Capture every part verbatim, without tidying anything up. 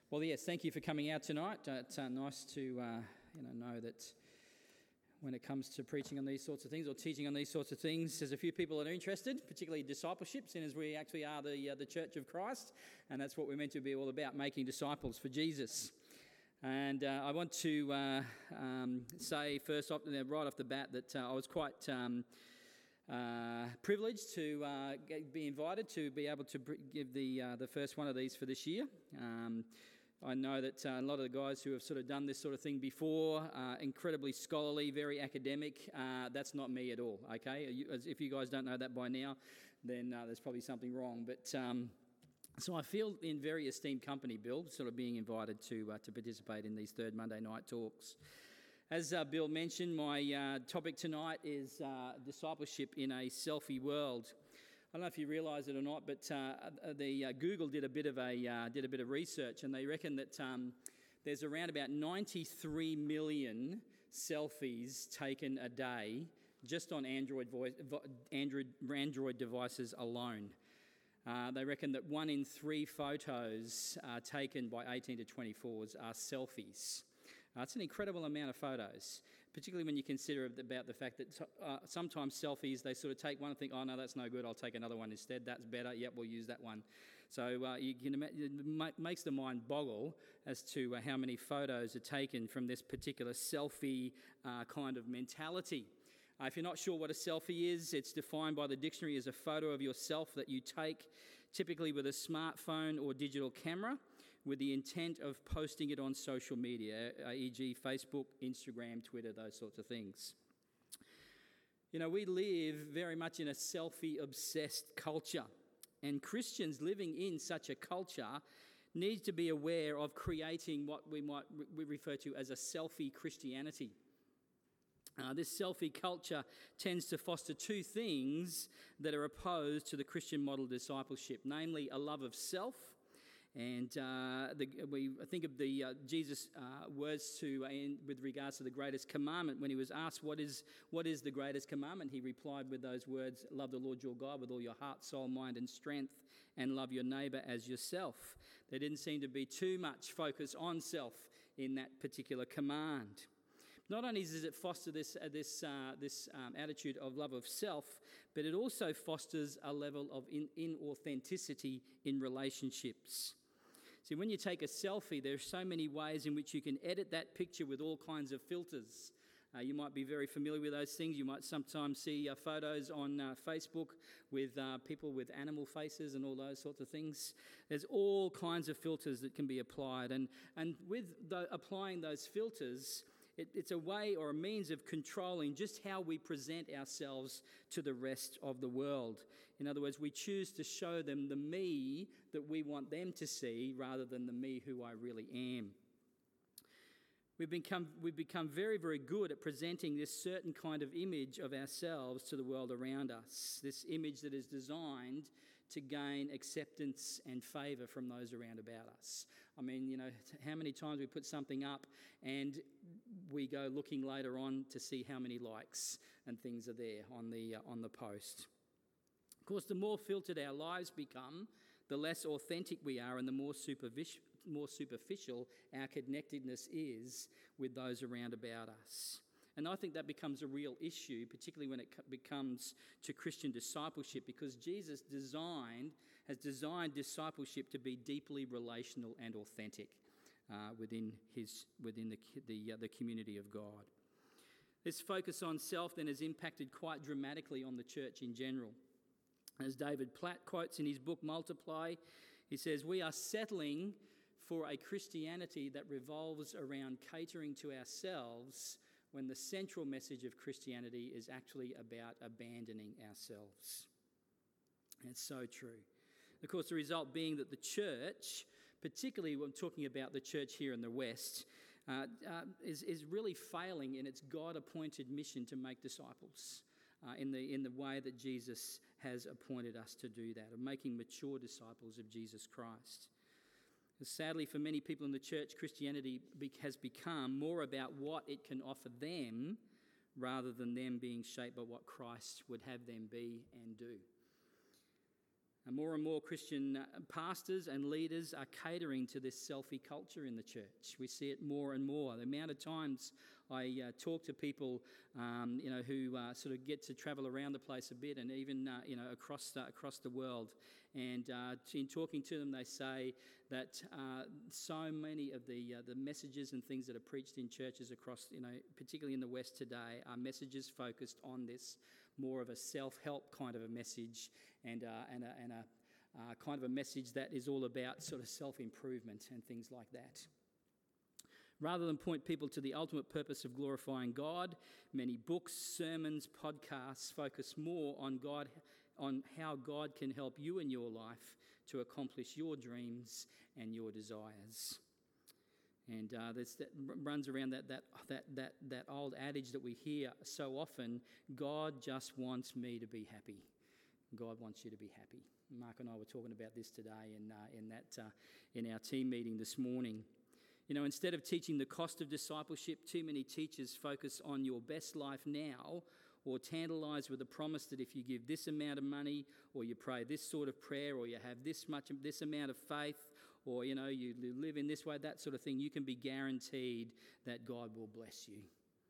Well, yes, thank you for coming out tonight. Uh, it's uh, nice to uh, you know know that when it comes to preaching on these sorts of things or teaching on these sorts of things, there's a few people that are interested, particularly discipleship, seeing as we actually are the uh, the Church of Christ, and that's what we're meant to be all about, making disciples for Jesus. And uh, I want to uh, um, say first off, right off the bat, that uh, I was quite um, uh, privileged to uh, get, be invited to be able to give the uh, the first one of these for this year. Um, I know that uh, a lot of the guys who have sort of done this sort of thing before, uh, incredibly scholarly, very academic. Uh, that's not me at all, okay? You, if you guys don't know that by now, then uh, there's probably something wrong. But um, so I feel in very esteemed company, Bill, sort of being invited to uh, to participate in these third Monday night talks. As uh, Bill mentioned, my uh, topic tonight is uh, discipleship in a selfie world. I don't know if you realise it or not, but uh, the uh, Google did a bit of a uh, did a bit of research, and they reckon that um, there's around about ninety-three million selfies taken a day just on Android voice, Android Android devices alone. Uh, they reckon that one in three photos uh, taken by eighteen to twenty-fours are selfies. Uh, it's an incredible amount of photos, particularly when you consider about the fact that uh, sometimes selfies, they sort of take one and think, oh, no, that's no good, I'll take another one instead, that's better, yep, we'll use that one. So uh, you can imagine, it makes the mind boggle as to uh, how many photos are taken from this particular selfie uh, kind of mentality. Uh, if you're not sure what a selfie is, it's defined by the dictionary as a photo of yourself that you take, typically with a smartphone or digital camera, with the intent of posting it on social media, for example Facebook, Instagram, Twitter, those sorts of things. You know, we live very much in a selfie-obsessed culture, and Christians living in such a culture need to be aware of creating what we might we refer to as a selfie Christianity. Uh, this selfie culture tends to foster two things that are opposed to the Christian model discipleship, namely a love of self. And uh, the, we think of the uh, Jesus' uh, words to uh, in, with regards to the greatest commandment. When he was asked, what is what is the greatest commandment? He replied with those words, love the Lord your God with all your heart, soul, mind and strength, and love your neighbour as yourself. There didn't seem to be too much focus on self in that particular command. Not only does it foster this uh, this uh, this um, attitude of love of self, but it also fosters a level of in, inauthenticity in relationships. See, when you take a selfie, there are so many ways in which you can edit that picture with all kinds of filters. Uh, you might be very familiar with those things. You might sometimes see uh, photos on uh, Facebook with uh, people with animal faces and all those sorts of things. There's all kinds of filters that can be applied. And, and with the, applying those filters, it, it's a way or a means of controlling just how we present ourselves to the rest of the world. In other words, we choose to show them the me that we want them to see rather than the me who I really am. We've become, we've become very, very good at presenting this certain kind of image of ourselves to the world around us, this image that is designed to gain acceptance and favour from those around about us. I mean, you know, how many times we put something up and we go looking later on to see how many likes and things are there on the uh, on the post. Of course, the more filtered our lives become, the less authentic we are and the more superficial more superficial our connectedness is with those around about us. And I think that becomes a real issue, particularly when it becomes to Christian discipleship, because Jesus designed has designed discipleship to be deeply relational and authentic uh, within his within the the, uh, the community of God. This focus on self then has impacted quite dramatically on the church in general. As David Platt quotes in his book Multiply, he says, "We are settling for a Christianity that revolves around catering to ourselves when the central message of Christianity is actually about abandoning ourselves." And it's so true. Of course, the result being that the church, particularly when I'm talking about the church here in the West, uh, uh, is, is really failing in its God-appointed mission to make disciples uh, in the in the way that Jesus has appointed us to do that, of making mature disciples of Jesus Christ. Sadly, for many people in the church, Christianity has become more about what it can offer them rather than them being shaped by what Christ would have them be and do. And more and more Christian uh, pastors and leaders are catering to this selfie culture in the church. We see it more and more. The amount of times I uh, talk to people, um, you know, who uh, sort of get to travel around the place a bit, and even, uh, you know, across the, across the world. And uh, in talking to them, they say that uh, so many of the uh, the messages and things that are preached in churches across, you know, particularly in the West today, are messages focused on this more of a self-help kind of a message, and uh, and a, and a uh, kind of a message that is all about sort of self-improvement and things like that. Rather than point people to the ultimate purpose of glorifying God, many books, sermons, podcasts focus more on God, on how God can help you in your life to accomplish your dreams and your desires. And uh, this, that runs around that, that that that that old adage that we hear so often: God just wants me to be happy. God wants you to be happy. Mark and I were talking about this today in uh, in that uh, in our team meeting this morning. You know, instead of teaching the cost of discipleship, too many teachers focus on your best life now, or tantalise with the promise that if you give this amount of money, or you pray this sort of prayer, or you have this much this amount of faith, or, you know, you live in this way, that sort of thing, you can be guaranteed that God will bless you.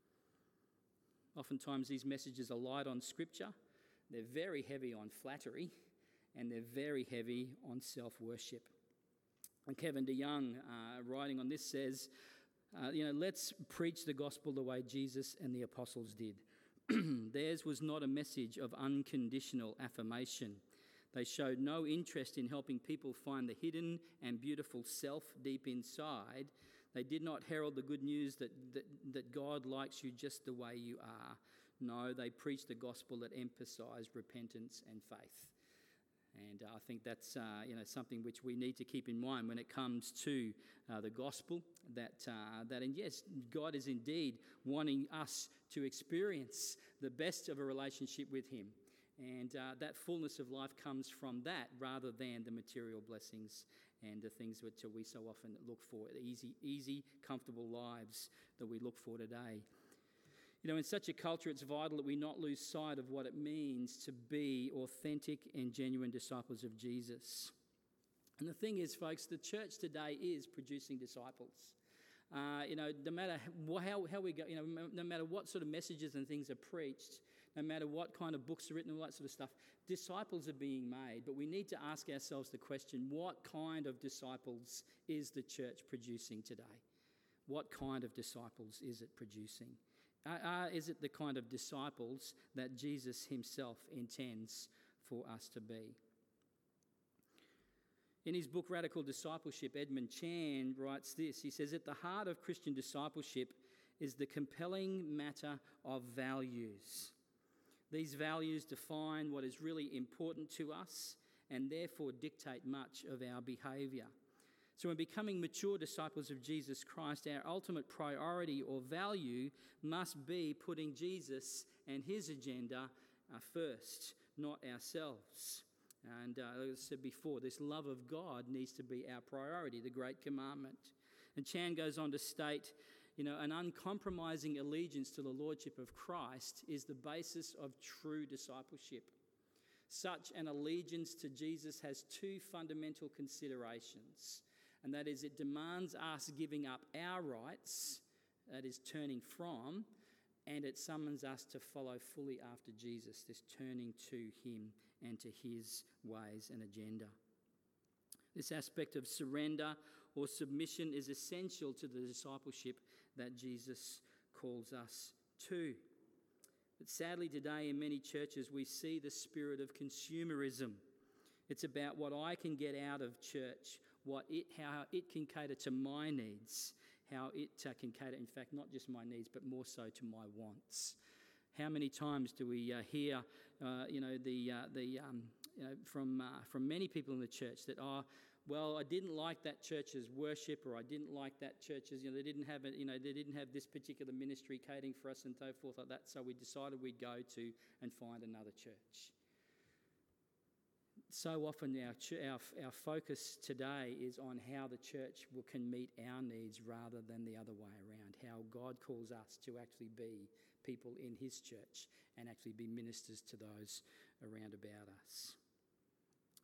Oftentimes these messages are light on Scripture, they're very heavy on flattery, and they're very heavy on self-worship. And Kevin DeYoung, uh, writing on this, says, uh, you know, let's preach the gospel the way Jesus and the apostles did. Theirs was not a message of unconditional affirmation. They showed no interest in helping people find the hidden and beautiful self deep inside. They did not herald the good news that, that, that God likes you just the way you are. No, they preached the gospel that emphasised repentance and faith. And uh, I think that's uh, you know something which we need to keep in mind when it comes to uh, the gospel, that, uh, that and yes, God is indeed wanting us to experience the best of a relationship with him. And uh, that fullness of life comes from that rather than the material blessings and the things which we so often look for, the easy, easy, comfortable lives that we look for today. You know, in such a culture, it's vital that we not lose sight of what it means to be authentic and genuine disciples of Jesus. And the thing is, folks, the church today is producing disciples. Uh, you know, no matter how, how we go, you know, no matter what sort of messages and things are preached, no matter what kind of books are written, all that sort of stuff, disciples are being made. But we need to ask ourselves the question, what kind of disciples is the church producing today? What kind of disciples is it producing? Uh, uh, is it the kind of disciples that Jesus himself intends for us to be? In his book, Radical Discipleship, Edmund Chan writes this. He says, at the heart of Christian discipleship is the compelling matter of values. These values define what is really important to us and therefore dictate much of our behaviour. So in becoming mature disciples of Jesus Christ, our ultimate priority or value must be putting Jesus and his agenda uh, first, not ourselves. And uh, as I said before, this love of God needs to be our priority, the great commandment. And Chan goes on to state, you know, an uncompromising allegiance to the lordship of Christ is the basis of true discipleship. Such an allegiance to Jesus has two fundamental considerations, and that is it demands us giving up our rights, that is turning from, and it summons us to follow fully after Jesus, this turning to him and to his ways and agenda. This aspect of surrender or submission is essential to the discipleship that Jesus calls us to. But sadly today in many churches we see the spirit of consumerism. It's about what I can get out of church, what it, how it can cater to my needs, how it uh, can cater, in fact, not just my needs, but more so to my wants. How many times do we uh, hear, uh, you know, the uh, the um, you know, from uh, from many people in the church that, oh, well, I didn't like that church's worship, or I didn't like that church's, you know, they didn't have it, you know, they didn't have this particular ministry catering for us and so forth like that. So we decided we'd go to and find another church. So often our, ch- our our focus today is on how the church will, can meet our needs rather than the other way around, how God calls us to actually be people in his church and actually be ministers to those around about us.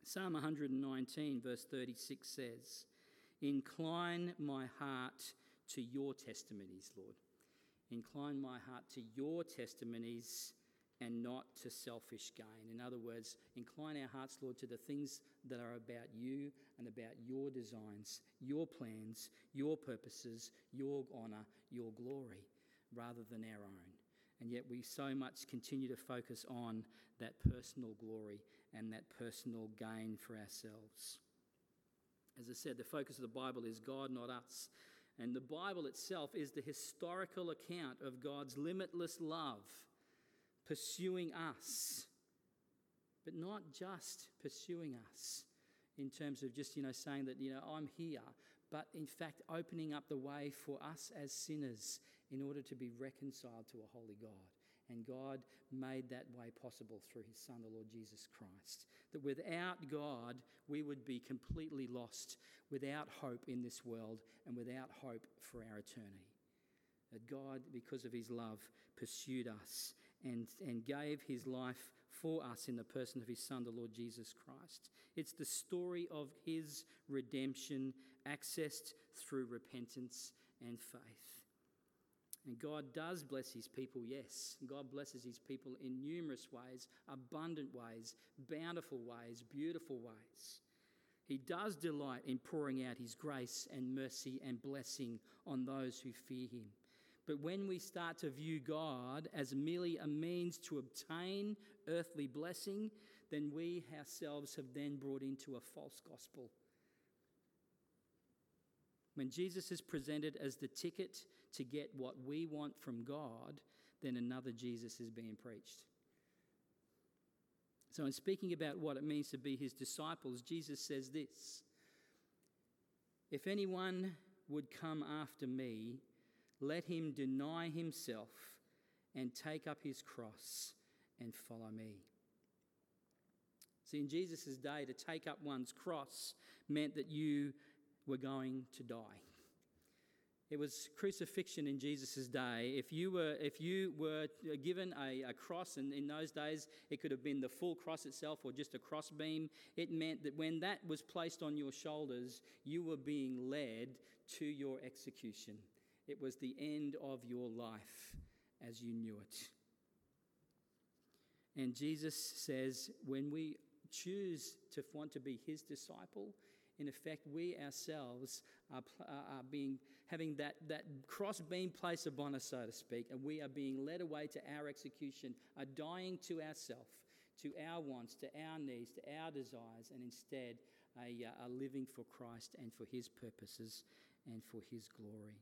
Psalm one nineteen verse thirty-six says, "Incline my heart to your testimonies, Lord. Incline my heart to your testimonies and not to selfish gain." In other words, incline our hearts, Lord, to the things that are about you and about your designs, your plans, your purposes, your honour, your glory, rather than our own. And yet we so much continue to focus on that personal glory and that personal gain for ourselves. As I said, the focus of the Bible is God, not us. And the Bible itself is the historical account of God's limitless love pursuing us, but not just pursuing us in terms of just, you know, saying that, you know, I'm here, but in fact opening up the way for us as sinners in order to be reconciled to a holy God. And God made that way possible through his Son, the Lord Jesus Christ. That without God, we would be completely lost, without hope in this world and without hope for our eternity. That God, because of his love, pursued us and, and gave his life for us in the person of his Son, the Lord Jesus Christ. It's the story of his redemption accessed through repentance and faith. And God does bless his people, yes. God blesses his people in numerous ways, abundant ways, bountiful ways, beautiful ways. He does delight in pouring out his grace and mercy and blessing on those who fear him. But when we start to view God as merely a means to obtain earthly blessing, then we ourselves have then brought into a false gospel. When Jesus is presented as the ticket to get what we want from God, then another Jesus is being preached. So in speaking about what it means to be his disciples, Jesus says this: "If anyone would come after me, let him deny himself and take up his cross and follow me." See, in Jesus' day, to take up one's cross meant that you were going to die. It was crucifixion in Jesus' day. If you were if you were given a, a cross, and in those days it could have been the full cross itself or just a cross beam, it meant that when that was placed on your shoulders, you were being led to your execution. It was the end of your life as you knew it. And Jesus says when we choose to want to be his disciple, in effect, we ourselves are, are being having that, that cross beam placed upon us, so to speak, and we are being led away to our execution, are dying to ourselves, to our wants, to our needs, to our desires, and instead are living for Christ and for his purposes and for his glory.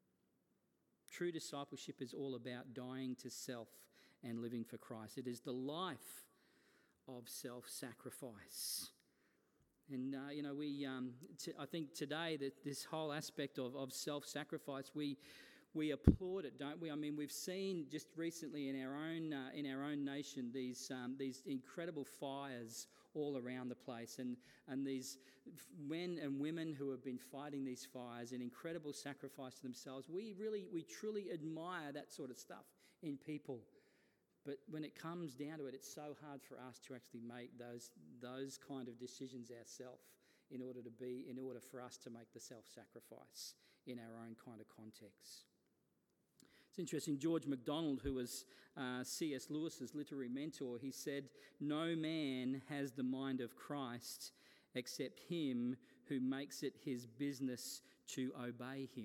True discipleship is all about dying to self and living for Christ. It is the life of self-sacrifice. And, uh, you know, we. Um, t- I think today that this whole aspect of, of self-sacrifice, we we applaud it, don't we? I mean, we've seen just recently in our own uh, in our own nation these um, these incredible fires all around the place, and and these men and women who have been fighting these fires in incredible sacrifice to themselves. We really, we truly admire that sort of stuff in people. But when it comes down to it, it's so hard for us to actually make those those kind of decisions ourselves in order to be, in order for us to make the self-sacrifice in our own kind of context. It's interesting, George MacDonald, who was uh, C S Lewis's literary mentor, he said, "No man has the mind of Christ except him who makes it his business to obey him."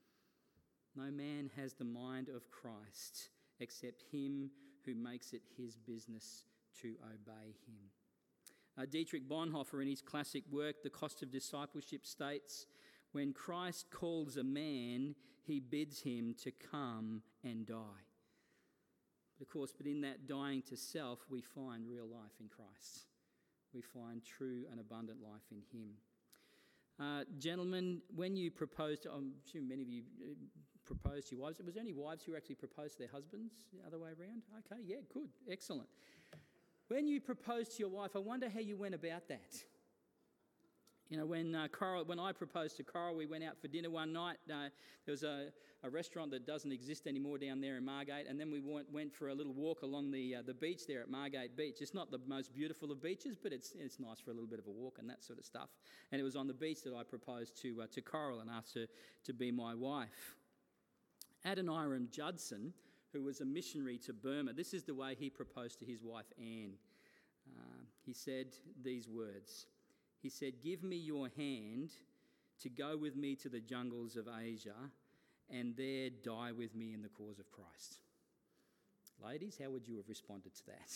No man has the mind of Christ except him who makes it his business to obey him. Uh, Dietrich Bonhoeffer, in his classic work, The Cost of Discipleship, states, "When Christ calls a man, he bids him to come and die." But of course, but in that dying to self, we find real life in Christ. We find true and abundant life in him. Uh, gentlemen, when you proposed, I'm sure many of you proposed to your wives. Was there any wives who actually proposed to their husbands the other way around? Okay, yeah, good, excellent. When you proposed to your wife, I wonder how you went about that. You know, when uh, Coral, when I proposed to Coral, we went out for dinner one night. Uh, there was a, a restaurant that doesn't exist anymore down there in Margate, and then we went, went for a little walk along the uh, the beach there at Margate Beach. It's not the most beautiful of beaches, but it's it's nice for a little bit of a walk and that sort of stuff. And it was on the beach that I proposed to uh, to Coral and asked her to be my wife. Adoniram Judson, who was a missionary to Burma, this is the way he proposed to his wife Anne. Uh, he said these words. He said, "Give me your hand to go with me to the jungles of Asia and there die with me in the cause of Christ." Ladies, how would you have responded to that?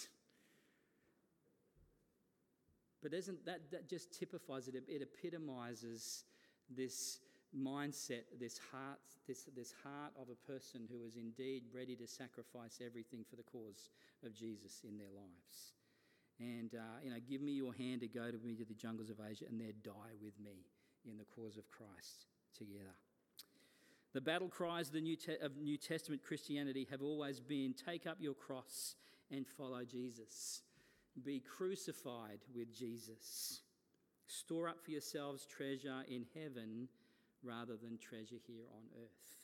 But isn't that, that just typifies it, it epitomises this mindset, this heart, this, this heart of a person who is indeed ready to sacrifice everything for the cause of Jesus in their lives. And, uh, you know, give me your hand to go to me to the jungles of Asia and there die with me in the cause of Christ together. The battle cries of the New, Te- of New Testament Christianity have always been, take up your cross and follow Jesus. Be crucified with Jesus. Store up for yourselves treasure in heaven rather than treasure here on earth.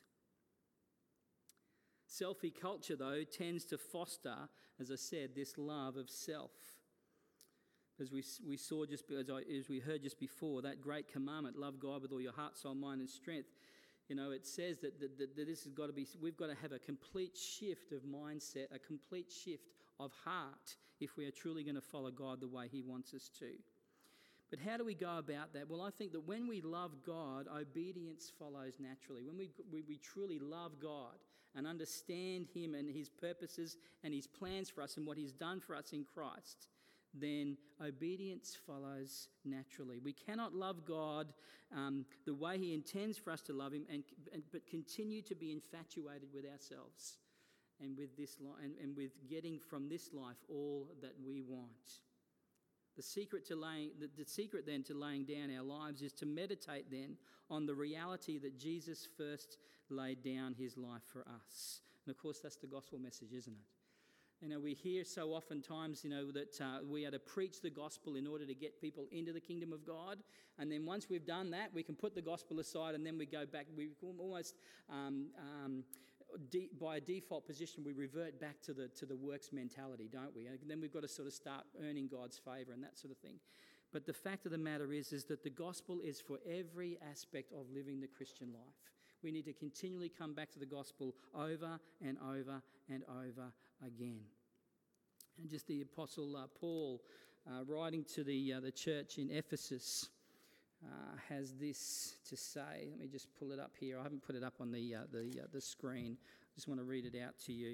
Selfie culture, though, tends to foster, as I said, this love of self. As we we saw just as, I, as we heard just before, that great commandment, love God with all your heart, soul, mind, and strength. You know, it says that, that, that, that this has got to be. We've got to have a complete shift of mindset, a complete shift of heart, if we are truly going to follow God the way He wants us to. But how do we go about that? Well, I think that when we love God, obedience follows naturally. When we we, we truly love God and understand Him and His purposes and His plans for us and what He's done for us in Christ, then obedience follows naturally. We cannot love God um, the way He intends for us to love Him, and, and but continue to be infatuated with ourselves and with this li- and, and with getting from this life all that we want. The secret to laying the, the secret then to laying down our lives is to meditate then on the reality that Jesus first laid down His life for us. And of course, that's the gospel message, isn't it? You know, we hear so oftentimes, you know, that uh, we are to preach the gospel in order to get people into the kingdom of God. And then once we've done that, we can put the gospel aside and then we go back. We almost, um, um, de- by a default position, we revert back to the to the works mentality, don't we? And then we've got to sort of start earning God's favour and that sort of thing. But the fact of the matter is, is that the gospel is for every aspect of living the Christian life. We need to continually come back to the gospel over and over and over again. And just the Apostle uh, Paul, uh, writing to the uh, the church in Ephesus, uh, has this to say. Let me just pull it up here. I haven't put it up on the uh, the uh, the screen. I just want to read it out to you.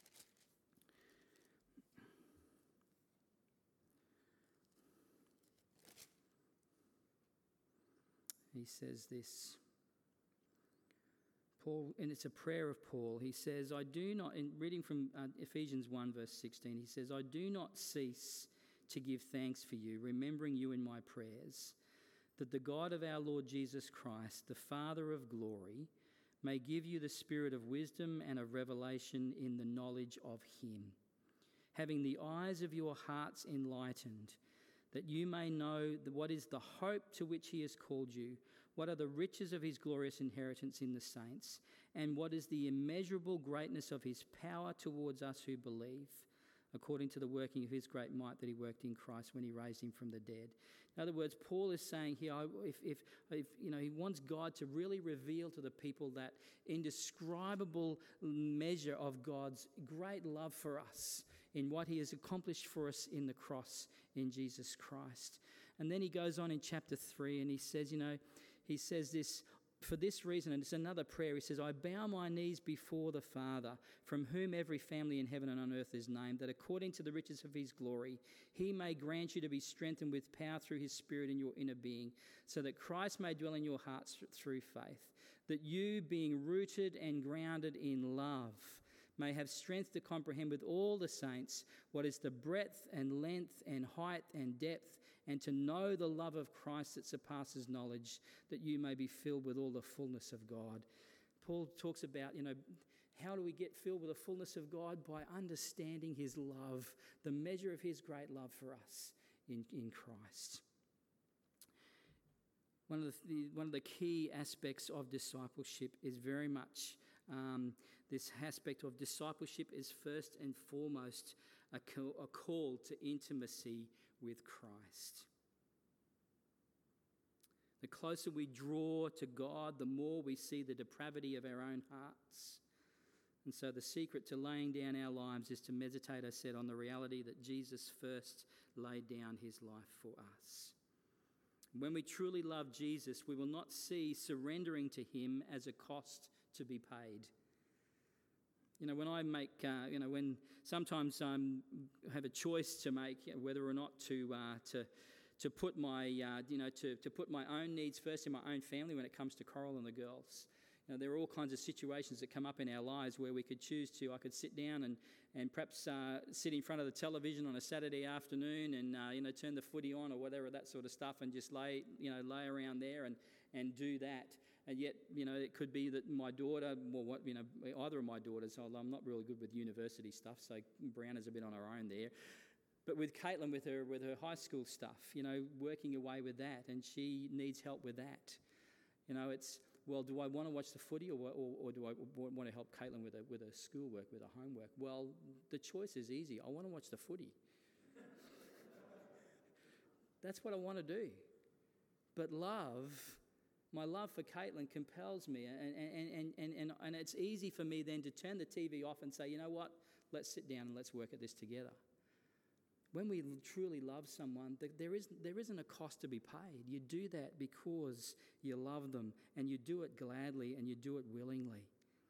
He says this. Paul, and it's a prayer of Paul. He says, I do not, in reading from uh, Ephesians one verse sixteen, he says, I do not cease to give thanks for you, remembering you in my prayers, that the God of our Lord Jesus Christ, the Father of glory, may give you the spirit of wisdom and of revelation in the knowledge of Him, having the eyes of your hearts enlightened, that you may know what is the hope to which He has called you, what are the riches of His glorious inheritance in the saints, and what is the immeasurable greatness of His power towards us who believe, according to the working of His great might that He worked in Christ when He raised Him from the dead. In other words, Paul is saying here, if, if, if you know, he wants God to really reveal to the people that indescribable measure of God's great love for us in what He has accomplished for us in the cross in Jesus Christ. And then he goes on in chapter three and he says, you know, he says this, for this reason, and it's another prayer, he says, I bow my knees before the Father, from whom every family in heaven and on earth is named, that according to the riches of His glory, He may grant you to be strengthened with power through His Spirit in your inner being, so that Christ may dwell in your hearts through faith, that you, being rooted and grounded in love, may have strength to comprehend with all the saints what is the breadth and length and height and depth, and to know the love of Christ that surpasses knowledge, that you may be filled with all the fullness of God. Paul talks about, you know, how do we get filled with the fullness of God? By understanding His love, the measure of His great love for us in, in Christ. One of the, the one of the key aspects of discipleship is very much um, this aspect of discipleship is first and foremost a call, a call to intimacy with Christ. The closer we draw to God, the more we see the depravity of our own hearts. And so the secret to laying down our lives is to meditate, I said, on the reality that Jesus first laid down his life for us. When we truly love Jesus, we will not see surrendering to him as a cost to be paid. You know, when I make, uh, you know, when sometimes I um, have a choice to make, you know, whether or not to uh, to to put my, uh, you know, to, to put my own needs first in my own family when it comes to Coral and the girls. You know, there are all kinds of situations that come up in our lives where we could choose to. I could sit down and and perhaps uh, sit in front of the television on a Saturday afternoon and uh, you know turn the footy on or whatever, that sort of stuff, and just lay you know lay around there and and do that. And yet, you know, it could be that my daughter, well, what you know, either of my daughters, I'm not really good with university stuff, so Brianna's a bit on her own there. But with Caitlin, with her with her high school stuff, you know, working away with that, and she needs help with that. You know, it's, well, do I want to watch the footy or, or, or do I want to help Caitlin with her, with her schoolwork, with her homework? Well, the choice is easy. I want to watch the footy. That's what I want to do. But love, my love for Caitlin compels me, and, and, and, and, and, and it's easy for me then to turn the T V off and say, you know what, let's sit down and let's work at this together. When we truly love someone, there, is, there isn't a cost to be paid. You do that because you love them, and you do it gladly, and you do it willingly.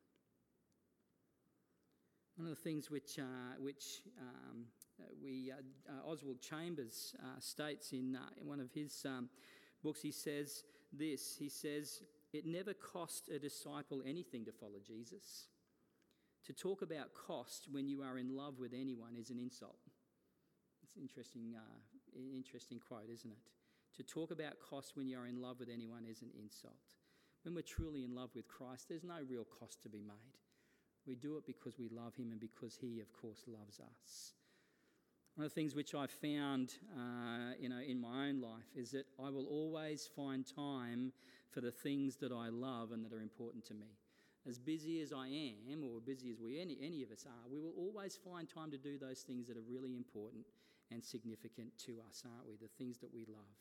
One of the things which, uh, which um, we uh, uh, Oswald Chambers uh, states in, uh, in one of his um, books, he says this, he says, it never cost a disciple anything to follow Jesus. To talk about cost when you are in love with anyone is an insult. It's an interesting, uh, interesting quote, isn't it? To talk about cost when you're in love with anyone is an insult. When we're truly in love with Christ, there's no real cost to be made. We do it because we love him and because he, of course, loves us. One of the things which I've found, uh, you know, in my own life is that I will always find time for the things that I love and that are important to me. As busy as I am, or busy as we any, any of us are, we will always find time to do those things that are really important and significant to us, aren't we? The things that we love.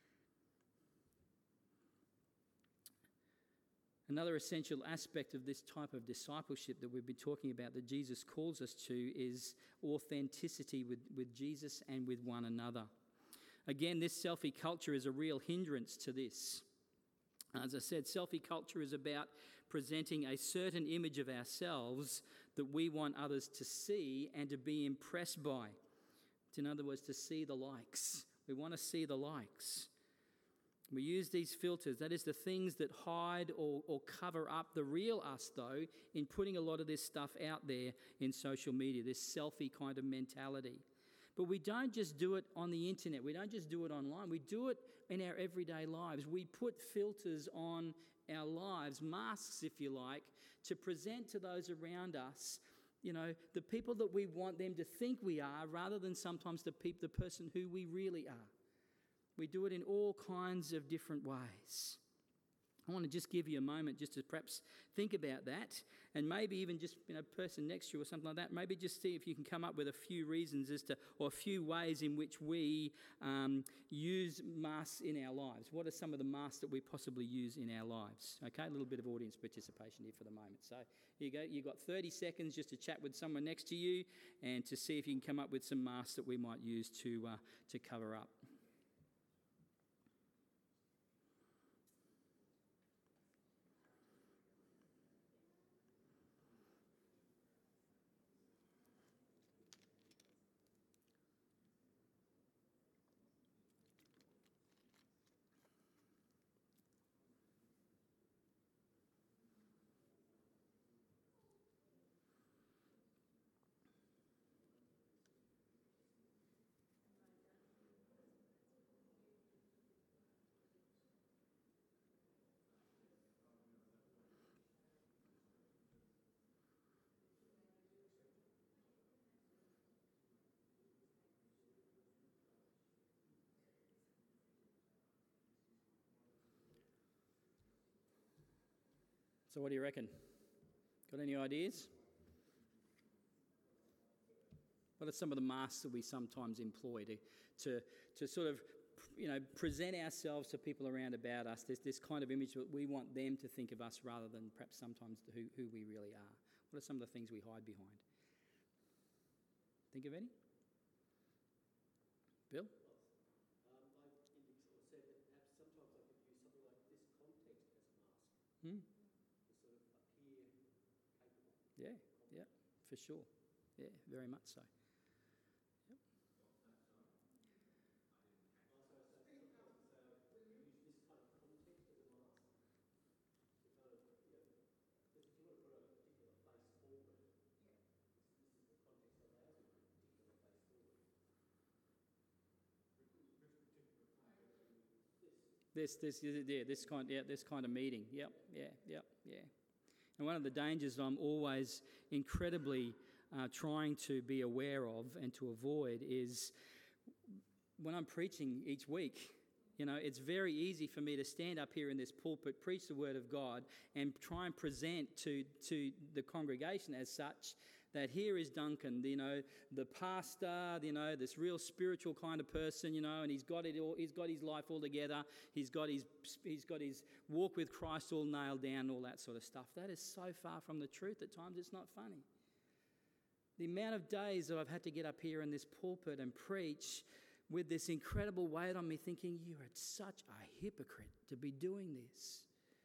Another essential aspect of this type of discipleship that we've been talking about that Jesus calls us to is authenticity with, with Jesus and with one another. Again, this selfie culture is a real hindrance to this. As I said, selfie culture is about presenting a certain image of ourselves that we want others to see and to be impressed by. In other words, to see the likes. We want to see the likes. We use these filters, that is the things that hide or, or cover up the real us, though, in putting a lot of this stuff out there in social media, this selfie kind of mentality. But we don't just do it on the internet. We don't just do it online. We do it in our everyday lives. We put filters on our lives, masks, if you like, to present to those around us, you know, the people that we want them to think we are rather than sometimes the, pe- the person who we really are. We do it in all kinds of different ways. I want to just give you a moment just to perhaps think about that, and maybe even just, you know, person next to you or something like that, maybe just see if you can come up with a few reasons as to, or a few ways in which we um, use masks in our lives. What are some of the masks that we possibly use in our lives? Okay, a little bit of audience participation here for the moment. So here you go. You've got thirty seconds just to chat with someone next to you and to see if you can come up with some masks that we might use to uh, to cover up. So what do you reckon? Got any ideas? What are some of the masks that we sometimes employ to, to, to sort of, you know, present ourselves to people around about us, this, this kind of image that we want them to think of us rather than perhaps sometimes who, who we really are? What are some of the things we hide behind? Think of any? Bill? Um, like Indy sort of said, that perhaps sometimes I could use something like this context as a mask Hmm. to sort of appear capable. Yeah, yeah, for sure. Yeah, very much so. Yep. Also, so sometimes so use this kind of context as a mask to kind of, you know, because if you want to put a particular face forward, yeah. this, this is the context that allows you to put a particular face forward. This, this, yeah, this kind, yeah, this kind of meeting. Yep, yeah, yep, yeah. And one of the dangers I'm always incredibly uh, trying to be aware of and to avoid is when I'm preaching each week. You know, it's very easy for me to stand up here in this pulpit, preach the word of God, and try and present to to the congregation as such that here is Duncan, you know, the pastor, you know, this real spiritual kind of person, you know, and he's got it all, he's got his life all together, he's got his he's got his walk with Christ all nailed down, all that sort of stuff. That is so far from the truth. At times it's not funny. The amount of days that I've had to get up here in this pulpit and preach with this incredible weight on me, thinking, you are such a hypocrite to be doing this,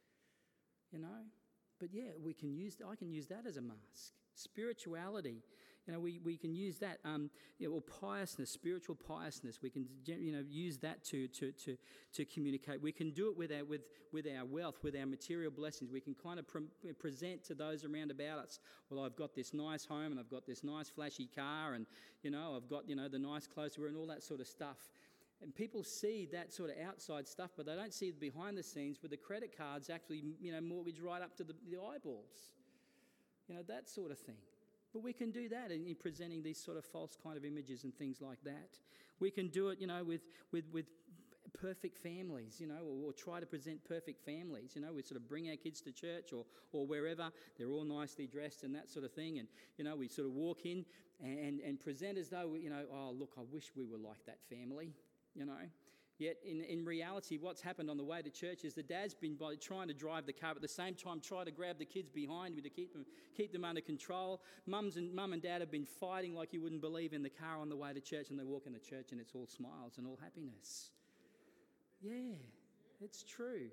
you know. But yeah, we can use. I can use that as a mask. Spirituality, you know, we, we can use that, um, you know, or piousness, spiritual piousness. We can, you know, use that to to to to communicate. We can do it with our with with our wealth, with our material blessings. We can kind of pre- present to those around about us. Well, I've got this nice home, and I've got this nice flashy car, and you know, I've got you know the nice clothes to wear, and all that sort of stuff. And people see that sort of outside stuff, but they don't see the behind the scenes with the credit cards actually, you know, mortgaged right up to the, the eyeballs. You know, that sort of thing. But we can do that in, in presenting these sort of false kind of images and things like that. We can do it, you know, with with, with perfect families, you know, or, or try to present perfect families, you know. We sort of bring our kids to church or or wherever. They're all nicely dressed and that sort of thing. And, you know, we sort of walk in and, and present as though, you know, oh, look, I wish we were like that family, you know. Yet in, in reality, what's happened on the way to church is the dad's been by trying to drive the car, but at the same time try to grab the kids behind me to keep them keep them under control. Mums and mum and dad have been fighting like you wouldn't believe in the car on the way to church, and they walk in the church and it's all smiles and all happiness. Yeah, it's true.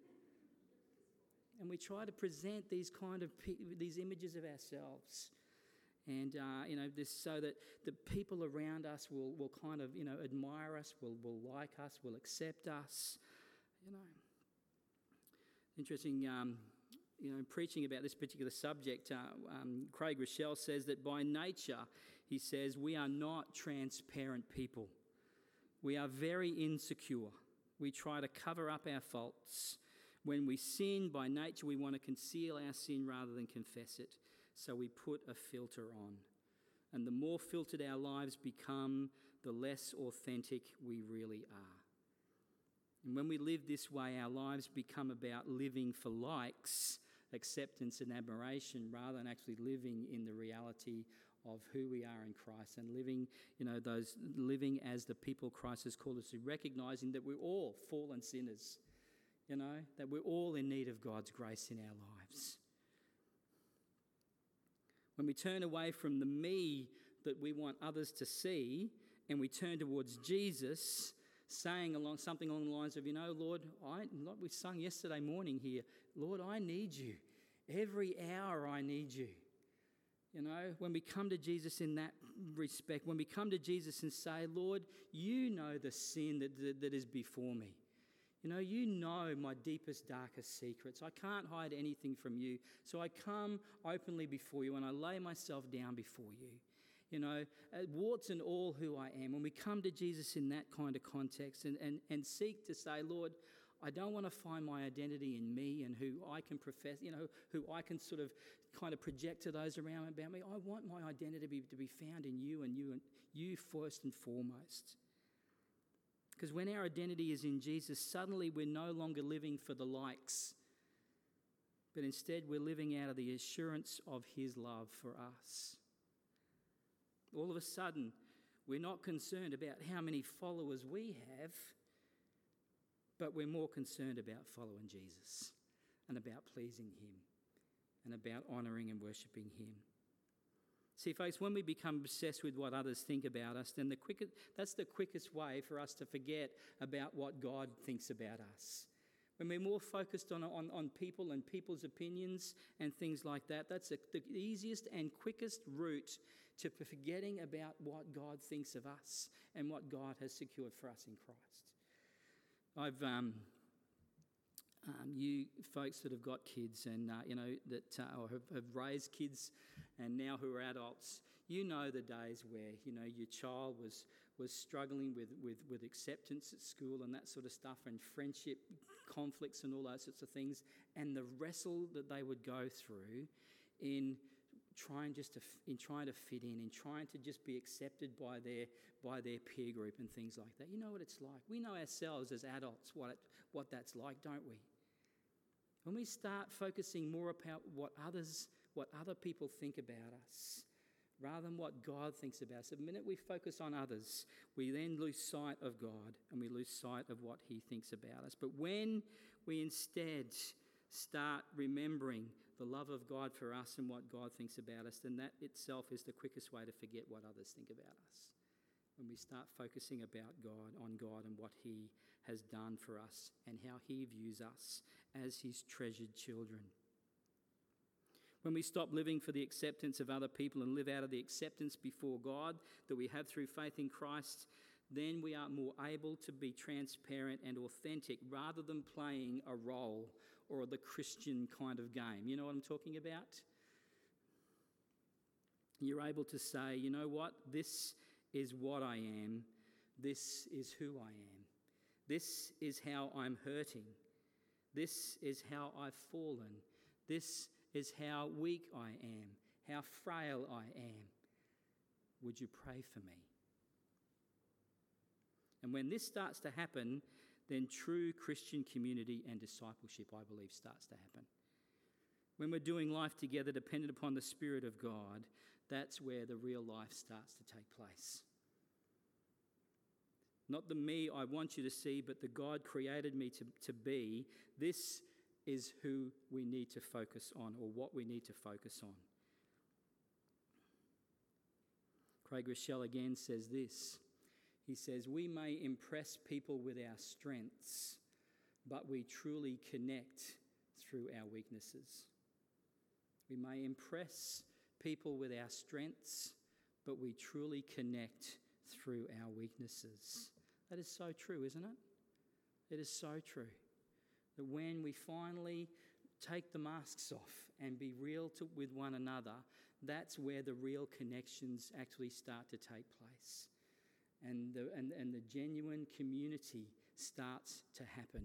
And we try to present these kind of these images of ourselves. And, uh, you know, this so that the people around us will, will kind of, you know, admire us, will, will like us, will accept us, you know. Interesting, um, you know, preaching about this particular subject, uh, um, Craig Rochelle says that by nature, he says, we are not transparent people. We are very insecure. We try to cover up our faults. When we sin, by nature, we want to conceal our sin rather than confess it. So we put a filter on. And the more filtered our lives become, the less authentic we really are. And when we live this way, our lives become about living for likes, acceptance and admiration, rather than actually living in the reality of who we are in Christ and living, you know, those living as the people Christ has called us to, recognizing that we're all fallen sinners, you know, that we're all in need of God's grace in our lives. When we turn away from the me that we want others to see and we turn towards Jesus, saying along something along the lines of, you know, Lord, I, like we sung yesterday morning here, Lord, I need you. Every hour I need you. You know, when we come to Jesus in that respect, when we come to Jesus and say, Lord, you know the sin that, that, that is before me. You know, you know my deepest, darkest secrets. I can't hide anything from you. So I come openly before you and I lay myself down before you. You know, warts and all who I am. When we come to Jesus in that kind of context and, and, and seek to say, Lord, I don't want to find my identity in me and who I can profess, you know, who I can sort of kind of project to those around about me. I want my identity to be, to be found in you and you and you first and foremost. Because when our identity is in Jesus, suddenly we're no longer living for the likes, but instead we're living out of the assurance of his love for us. All of a sudden, we're not concerned about how many followers we have, but we're more concerned about following Jesus and about pleasing him and about honouring and worshipping him. See, folks, when we become obsessed with what others think about us, then the quickest, that's the quickest way for us to forget about what God thinks about us. When we're more focused on, on, on people and people's opinions and things like that, that's the, the easiest and quickest route to forgetting about what God thinks of us and what God has secured for us in Christ. I've, um, um, you folks that have got kids and, uh, you know, that uh, or have, have raised kids and now who are adults, you know the days where, you know, your child was was struggling with, with, with acceptance at school and that sort of stuff and friendship conflicts and all those sorts of things, and the wrestle that they would go through in trying just to in trying to fit in, in trying to just be accepted by their by their peer group and things like that. You know what it's like. We know ourselves as adults what it, what that's like, don't we? When we start focusing more about what others, what other people think about us, rather than what God thinks about us, the minute we focus on others, we then lose sight of God and we lose sight of what he thinks about us. But when we instead start remembering the love of God for us and what God thinks about us, then that itself is the quickest way to forget what others think about us. When we start focusing about God, on God and what he has done for us and how he views us as his treasured children. When we stop living for the acceptance of other people and live out of the acceptance before God that we have through faith in Christ, then we are more able to be transparent and authentic rather than playing a role or the Christian kind of game. You know what I'm talking about? You're able to say, you know what, this is what I am. This is who I am. This is how I'm hurting. This is how I've fallen. This is how weak I am, how frail I am. Would you pray for me? And when this starts to happen, then true Christian community and discipleship, I believe, starts to happen. When we're doing life together dependent upon the Spirit of God, that's where the real life starts to take place. Not the me I want you to see, but the God created me to, to be. This is who we need to focus on, or what we need to focus on. Craig Rochelle again says this. He says, we may impress people with our strengths, but we truly connect through our weaknesses. We may impress people with our strengths, but we truly connect through our weaknesses. That is so true, isn't it? It is so true. That when we finally take the masks off and be real to, with one another, that's where the real connections actually start to take place. And the, and, and the genuine community starts to happen.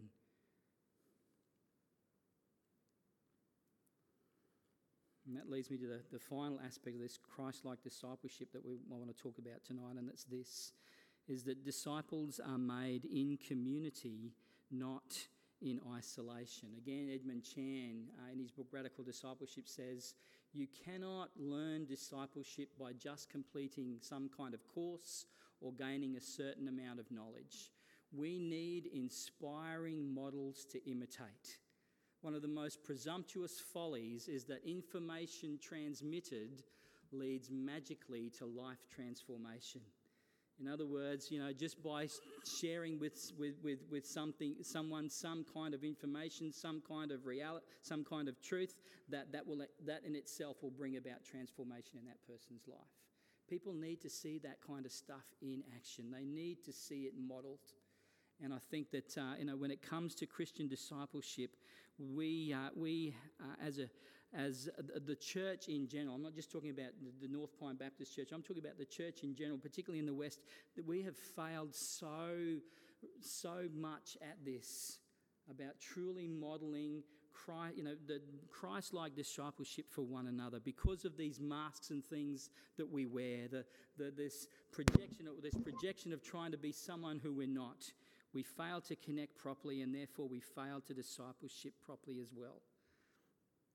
And that leads me to the, the final aspect of this Christ-like discipleship that we want to talk about tonight, and that's this, is that disciples are made in community, not in isolation. Again, Edmund Chan, uh, in his book Radical Discipleship, says, you cannot learn discipleship by just completing some kind of course or gaining a certain amount of knowledge. We need inspiring models to imitate. One of the most presumptuous follies is that information transmitted leads magically to life transformation. In other words, you know, just by sharing with, with, with, with something, someone some kind of information, some kind of reality, some kind of truth, that, that, will, that in itself will bring about transformation in that person's life. People need to see that kind of stuff in action. They need to see it modelled. And I think that, uh, you know, when it comes to Christian discipleship, we, uh, we uh, as a as the church in general, I'm not just talking about the North Pine Baptist Church, I'm talking about the church in general, particularly in the West, that we have failed so, so much at this, about truly modelling Christ, you know, the Christ-like discipleship for one another because of these masks and things that we wear, the, the, this projection, this projection of trying to be someone who we're not. We fail to connect properly, and therefore we fail to discipleship properly as well.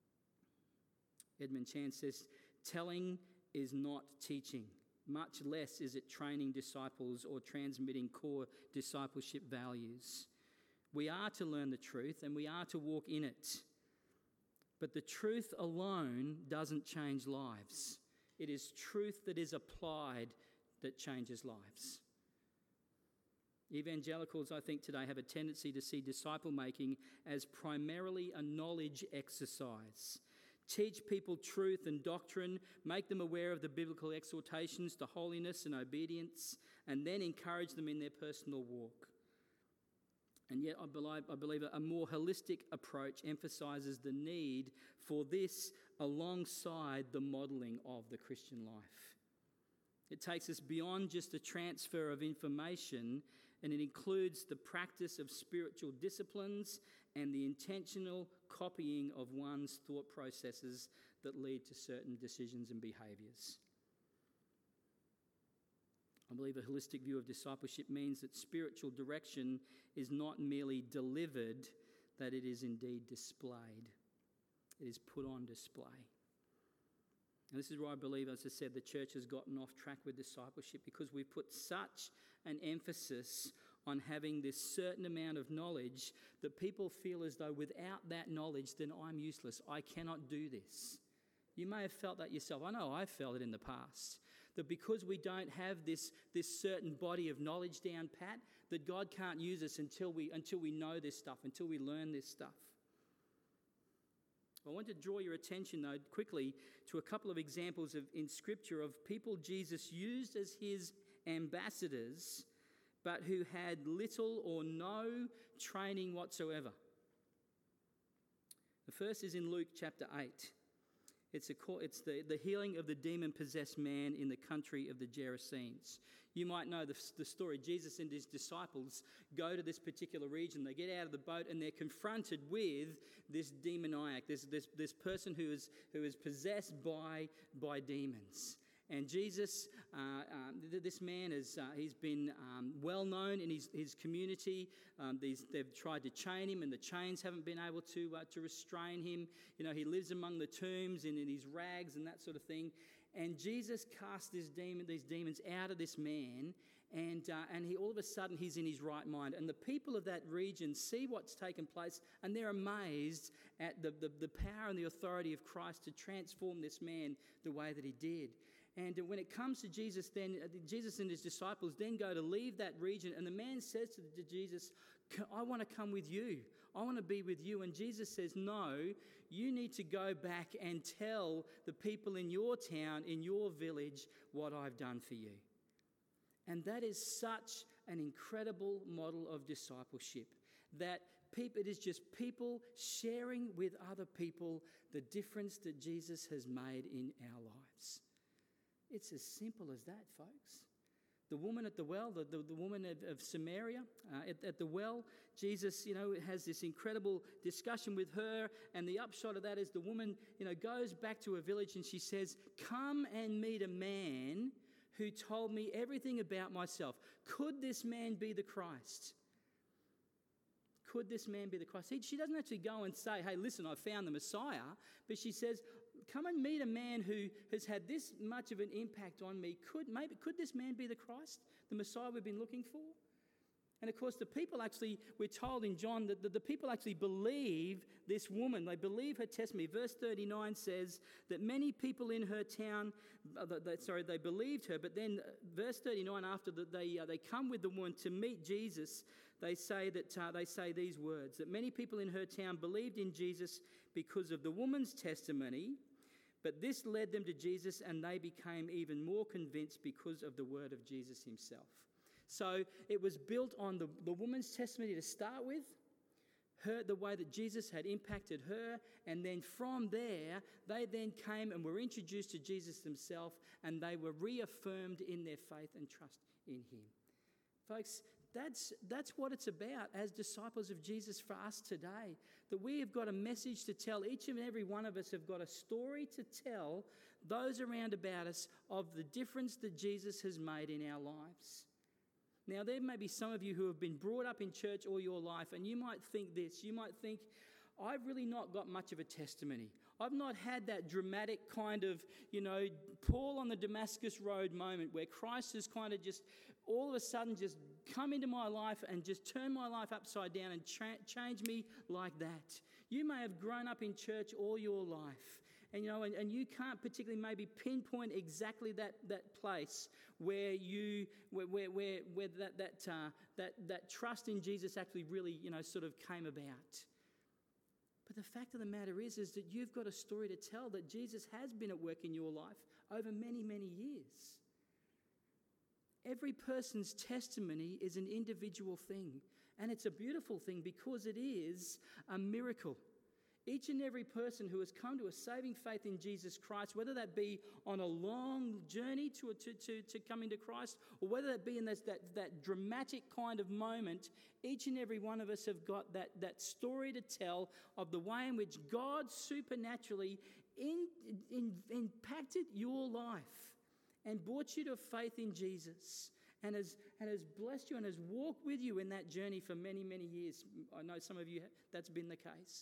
Edmund Chan says, telling is not teaching. Much less is it training disciples or transmitting core discipleship values. We are to learn the truth and we are to walk in it. But the truth alone doesn't change lives. It is truth that is applied that changes lives. Evangelicals, I think, today have a tendency to see disciple making as primarily a knowledge exercise. Teach people truth and doctrine, make them aware of the biblical exhortations to holiness and obedience, and then encourage them in their personal walk. And yet I believe, I believe a more holistic approach emphasises the need for this alongside the modelling of the Christian life. It takes us beyond just the transfer of information, and it includes the practice of spiritual disciplines and the intentional copying of one's thought processes that lead to certain decisions and behaviours. I believe a holistic view of discipleship means that spiritual direction is not merely delivered, that it is indeed displayed. It is put on display. And this is where I believe, as I said, the church has gotten off track with discipleship because we've put such an emphasis on having this certain amount of knowledge that people feel as though without that knowledge, then I'm useless. I cannot do this. You may have felt that yourself. I know I've felt it in the past. That because we don't have this, this certain body of knowledge down pat, that God can't use us until we, until we know this stuff, until we learn this stuff. I want to draw your attention, though, quickly to a couple of examples of, in Scripture of people Jesus used as his ambassadors, but who had little or no training whatsoever. The first is in Luke chapter eight. It's, a, it's the, the healing of the demon-possessed man in the country of the Gerasenes. You might know the, the story. Jesus and his disciples go to this particular region. They get out of the boat and they're confronted with this demoniac, this, this, this person who is, who is possessed by, by demons. And Jesus, uh, um, this man, is, uh, he's been um, well known in his, his community. Um, these, they've tried to chain him and the chains haven't been able to, uh, to restrain him. You know, he lives among the tombs and in his rags and that sort of thing. And Jesus casts this demon, these demons out of this man, and, uh, and he all of a sudden he's in his right mind. And the people of that region see what's taken place and they're amazed at the, the, the power and the authority of Christ to transform this man the way that he did. And when it comes to Jesus, then Jesus and his disciples then go to leave that region, and the man says to Jesus, I want to come with you. I want to be with you. And Jesus says, no, you need to go back and tell the people in your town, in your village, what I've done for you. And that is such an incredible model of discipleship, that people, it is just people sharing with other people the difference that Jesus has made in our lives. It's as simple as that, folks. The woman at the well, the, the, the woman of, of Samaria uh, at, at the well, Jesus, you know, has this incredible discussion with her, and the upshot of that is the woman, you know, goes back to her village and she says, come and meet a man who told me everything about myself. Could this man be the Christ? Could this man be the Christ? She doesn't actually go and say, hey, listen, I found the Messiah, but she says, come and meet a man who has had this much of an impact on me. Could maybe could this man be the Christ, the Messiah we've been looking for? And of course, the people actually, we're told in John that the, the people actually believe this woman. They believe her testimony. Verse thirty-nine says that many people in her town, uh, they, sorry, they believed her. But then verse thirty-nine, after the, they uh, they come with the woman to meet Jesus, they say that uh, they say these words, that many people in her town believed in Jesus because of the woman's testimony. But this led them to Jesus, and they became even more convinced because of the word of Jesus himself. So it was built on the, the woman's testimony to start with, her, the way that Jesus had impacted her, and then from there, they then came and were introduced to Jesus himself, and they were reaffirmed in their faith and trust in him. Folks, That's, that's what it's about as disciples of Jesus for us today, that we have got a message to tell. Each and every one of us have got a story to tell those around about us of the difference that Jesus has made in our lives. Now, there may be some of you who have been brought up in church all your life, and you might think this. You might think, I've really not got much of a testimony. I've not had that dramatic kind of, you know, Paul on the Damascus Road moment where Christ has kind of just all of a sudden just come into my life and just turn my life upside down and tra- change me like that. You may have grown up in church all your life. And, you know, and, and you can't particularly maybe pinpoint exactly that, that place where you, where, where, where, where that, that, uh, that, that trust in Jesus actually really, you know, sort of came about. But the fact of the matter is, is that you've got a story to tell that Jesus has been at work in your life over many, many years. Every person's testimony is an individual thing. And it's a beautiful thing because it is a miracle. Each and every person who has come to a saving faith in Jesus Christ, whether that be on a long journey to, to, to, to coming to Christ, or whether that be in this, that, that dramatic kind of moment, each and every one of us have got that, that story to tell of the way in which God supernaturally in, in, impacted your life and brought you to faith in Jesus and has, and has blessed you and has walked with you in that journey for many, many years. I know some of you, that's been the case.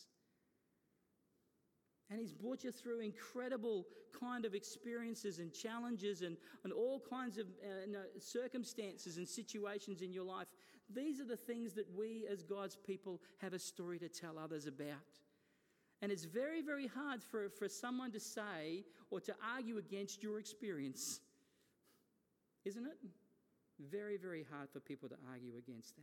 And he's brought you through incredible kind of experiences and challenges and, and all kinds of uh, you know, circumstances and situations in your life. These are the things that we as God's people have a story to tell others about. And it's very, very hard for, for someone to say or to argue against your experience. Isn't it? Very, very hard for people to argue against that.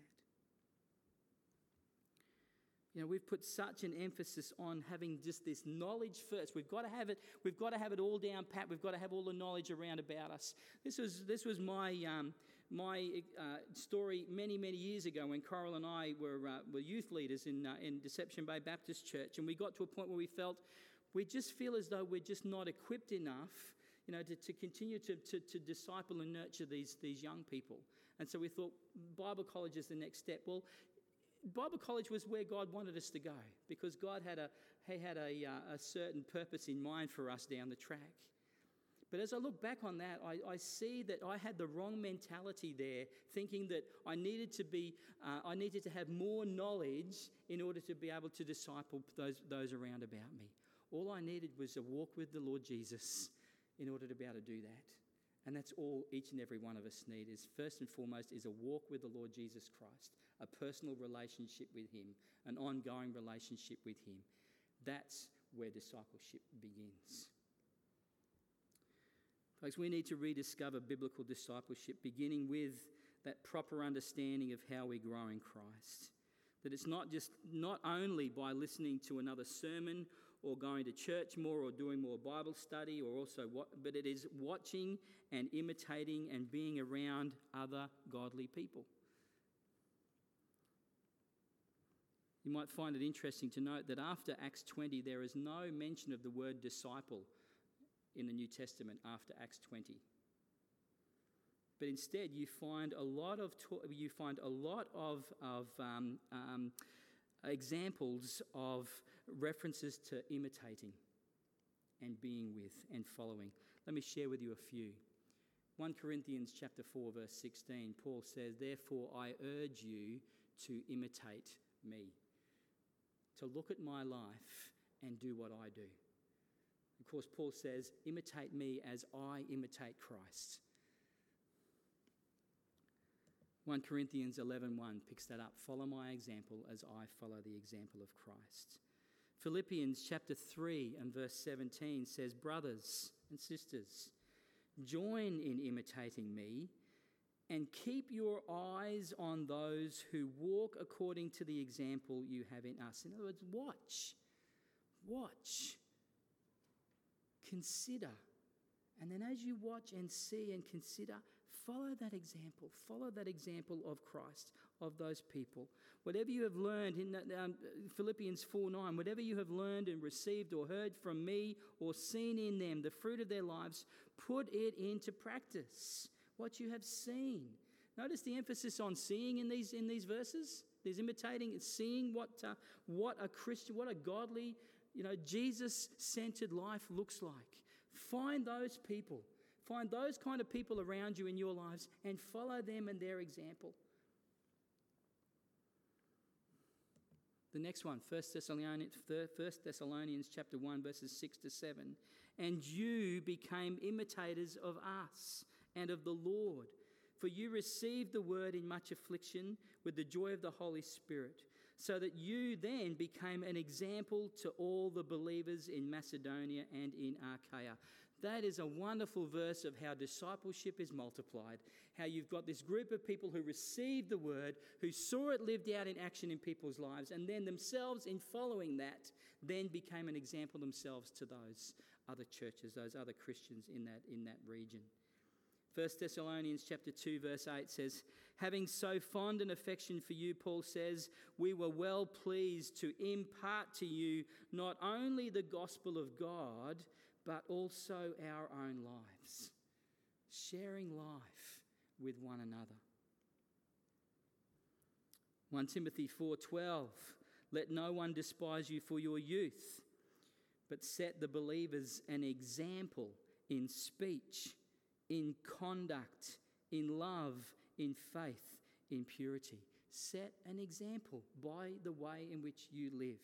You know, we've put such an emphasis on having just this knowledge first. We've got to have it. We've got to have it all down pat. We've got to have all the knowledge around about us. This was this was my um, my uh, story many many years ago when Coral and I were uh, were youth leaders in uh, in Deception Bay Baptist Church, and we got to a point where we felt we just feel as though we're just not equipped enough, you know, to, to continue to, to to disciple and nurture these these young people. And so we thought Bible college is the next step. Well, Bible college was where God wanted us to go because God had a he had a, uh, a certain purpose in mind for us down the track. But as I look back on that, I, I see that I had the wrong mentality there, thinking that I needed to be, uh, I needed to have more knowledge in order to be able to disciple those those around about me. All I needed was a walk with the Lord Jesus in order to be able to do that. And that's all each and every one of us need is first and foremost is a walk with the Lord Jesus Christ, a personal relationship with him, an ongoing relationship with him. That's where discipleship begins. Folks, we need to rediscover biblical discipleship, beginning with that proper understanding of how we grow in Christ. That it's not just, not only by listening to another sermon or going to church more or doing more Bible study or also what, but it is watching and imitating and being around other godly people. You might find it interesting to note that after Acts twenty, there is no mention of the word disciple in the New Testament after Acts twenty. But instead, you find a lot of you find a lot of of um, um, examples of references to imitating and being with and following. Let me share with you a few. First Corinthians chapter four, verse sixteen, Paul says, "Therefore I urge you to imitate me, to look at my life and do what I do." Of course, Paul says, imitate me as I imitate Christ. First Corinthians eleven one picks that up. Follow my example as I follow the example of Christ. Philippians chapter three and verse seventeen says, "Brothers and sisters, join in imitating me and keep your eyes on those who walk according to the example you have in us." In other words, watch, watch, consider. And then as you watch and see and consider, follow that example. Follow that example of Christ, of those people. Whatever you have learned in um, Philippians four nine, whatever you have learned and received or heard from me or seen in them, the fruit of their lives, put it into practice. What you have seen. Notice the emphasis on seeing in these in these verses. There's imitating and seeing what uh, what a Christian, what a godly, you know, Jesus-centered life looks like. Find those people. Find those kind of people around you in your lives and follow them and their example. The next one, First Thessalonians, First Thessalonians chapter one, verses six to seven. And you became imitators of us and of the Lord, for you received the word in much affliction with the joy of the Holy Spirit, so that you then became an example to all the believers in Macedonia and in Achaia. That is a wonderful verse of how discipleship is multiplied, how you've got this group of people who received the word, who saw it lived out in action in people's lives, and then themselves, in following that, then became an example themselves to those other churches, those other Christians in that, in that region. First Thessalonians chapter two, verse eight says, having so fond an affection for you, Paul says, we were well pleased to impart to you not only the gospel of God, but also our own lives, sharing life with one another. First Timothy four twelve, let no one despise you for your youth, but set the believers an example in speech, in conduct, in love, in faith, in purity. Set an example by the way in which you live.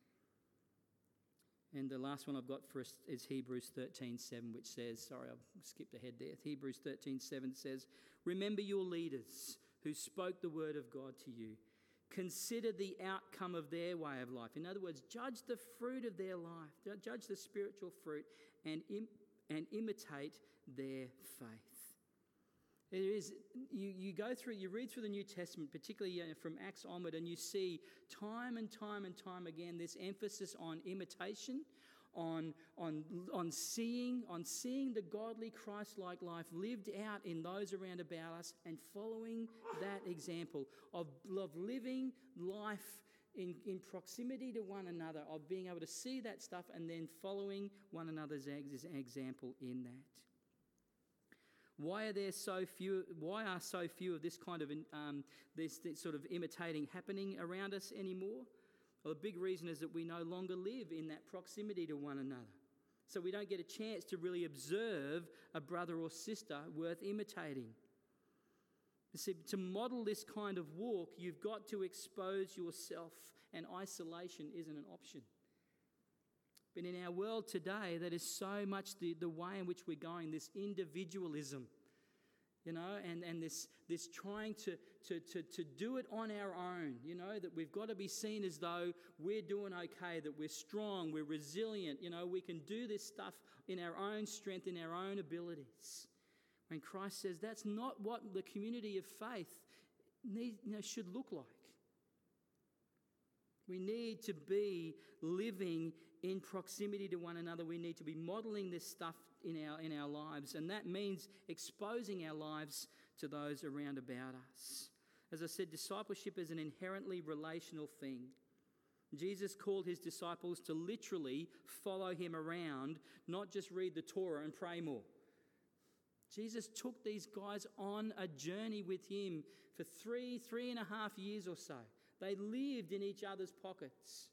And the last one I've got for us is Hebrews thirteen seven, which says, sorry, I've skipped ahead there. Hebrews thirteen seven says, remember your leaders who spoke the word of God to you. Consider the outcome of their way of life. In other words, judge the fruit of their life. Judge the spiritual fruit and, im- and imitate their faith. It is, you, you go through, you read through the New Testament, particularly uh, from Acts onward, and you see time and time and time again this emphasis on imitation, on, on, on seeing, on seeing the godly Christ-like life lived out in those around about us and following that example of, of living life in, in proximity to one another, of being able to see that stuff and then following one another's ex- example in that. Why are there so few? Why are so few of this kind of um, this, this sort of imitating happening around us anymore? Well, the big reason is that we no longer live in that proximity to one another, so we don't get a chance to really observe a brother or sister worth imitating. You see, to model this kind of walk, you've got to expose yourself, and isolation isn't an option. But in our world today, that is so much the, the way in which we're going, this individualism, you know, and, and this this trying to, to, to, to do it on our own, you know, that we've got to be seen as though we're doing okay, that we're strong, we're resilient, you know, we can do this stuff in our own strength, in our own abilities. When Christ says that's not what the community of faith need, you know, should look like. We need to be living in proximity to one another. We need to be modelling this stuff in our in our lives, and that means exposing our lives to those around about us. As I said, discipleship is an inherently relational thing. Jesus called his disciples to literally follow him around, not just read the Torah and pray more. Jesus took these guys on a journey with him for three, three and a half years or so. They lived in each other's pockets.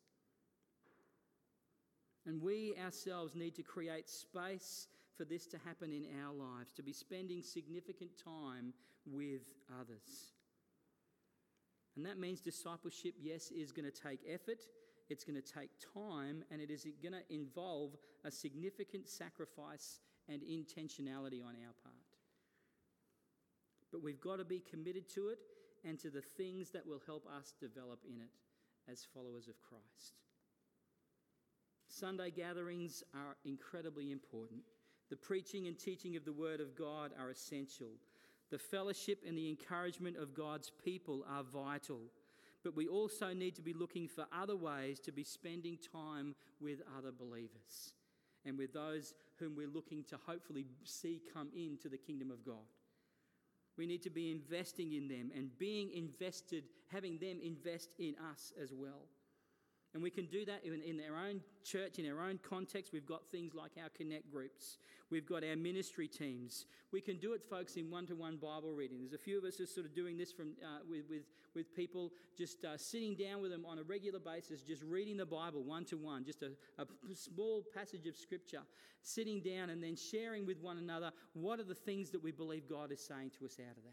And we ourselves need to create space for this to happen in our lives, to be spending significant time with others. And that means discipleship, yes, is going to take effort, it's going to take time, and it is going to involve a significant sacrifice and intentionality on our part. But we've got to be committed to it and to the things that will help us develop in it as followers of Christ. Sunday gatherings are incredibly important. The preaching and teaching of the Word of God are essential. The fellowship and the encouragement of God's people are vital. But we also need to be looking for other ways to be spending time with other believers and with those whom we're looking to hopefully see come into the kingdom of God. We need to be investing in them and being invested, having them invest in us as well. And we can do that in, in our own church, in our own context. We've got things like our connect groups. We've got our ministry teams. We can do it, folks, in one-to-one Bible reading. There's a few of us who are sort of doing this from uh, with, with, with people, just uh, sitting down with them on a regular basis, just reading the Bible one-to-one, just a, a small passage of Scripture, sitting down and then sharing with one another what are the things that we believe God is saying to us out of that.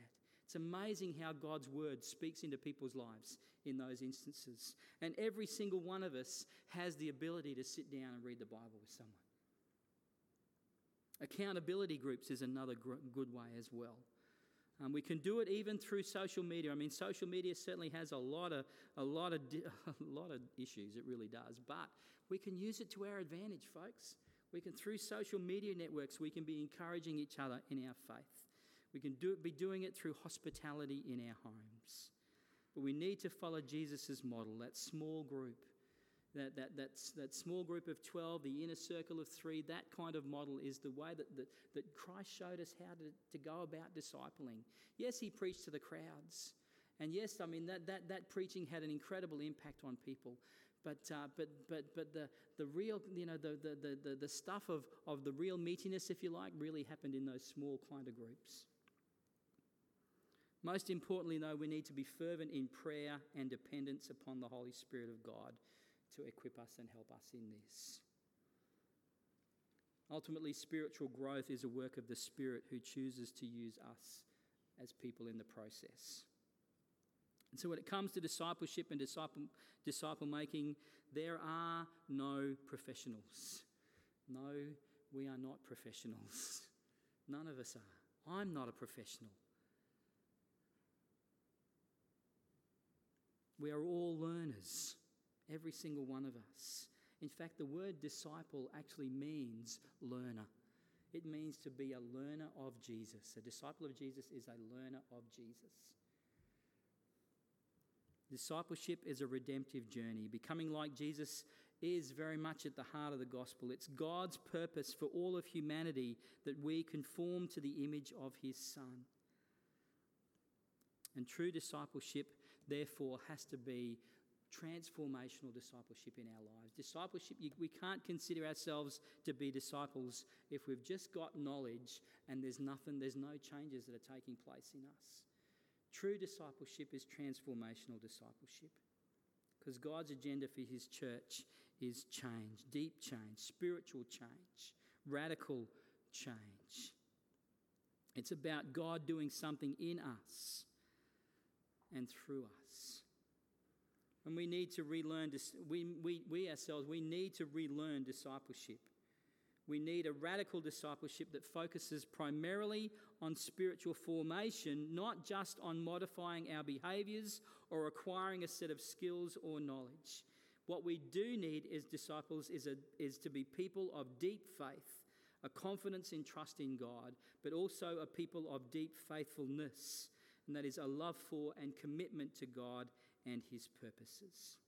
It's amazing how God's word speaks into people's lives in those instances. And every single one of us has the ability to sit down and read the Bible with someone. Accountability groups is another gr- good way as well. Um, we can do it even through social media. I mean, social media certainly has a lot of a lot of di- a lot of issues. It really does. But we can use it to our advantage, folks. We can, through social media networks, we can be encouraging each other in our faith. We can do it, be doing it through hospitality in our homes. But we need to follow Jesus' model, that small group. That, that, that's, that small group of twelve, the inner circle of three, that kind of model is the way that, that, that Christ showed us how to, to go about discipling. Yes, he preached to the crowds. And yes, I mean, that, that, that preaching had an incredible impact on people. But uh, but but but the, the real, you know, the, the, the, the stuff of, of the real meatiness, if you like, really happened in those small kind of groups. Most importantly, though, we need to be fervent in prayer and dependence upon the Holy Spirit of God to equip us and help us in this. Ultimately, spiritual growth is a work of the Spirit who chooses to use us as people in the process. And so when it comes to discipleship and disciple, disciple making, there are no professionals. No, we are not professionals. None of us are. I'm not a professional. We are all learners, every single one of us. In fact, the word disciple actually means learner. It means to be a learner of Jesus. A disciple of Jesus is a learner of Jesus. Discipleship is a redemptive journey. Becoming like Jesus is very much at the heart of the gospel. It's God's purpose for all of humanity that we conform to the image of his Son. And true discipleship, therefore, has to be transformational discipleship in our lives. Discipleship, you, we can't consider ourselves to be disciples if we've just got knowledge and there's nothing, there's no changes that are taking place in us. True discipleship is transformational discipleship, because God's agenda for his church is change, deep change, spiritual change, radical change. It's about God doing something in us and through us. And we need to relearn, we, we, we ourselves, we need to relearn discipleship. We need a radical discipleship that focuses primarily on spiritual formation, not just on modifying our behaviours or acquiring a set of skills or knowledge. What we do need as disciples is, a, is to be people of deep faith, a confidence in trust in God, but also a people of deep faithfulness, and that is a love for and commitment to God and his purposes.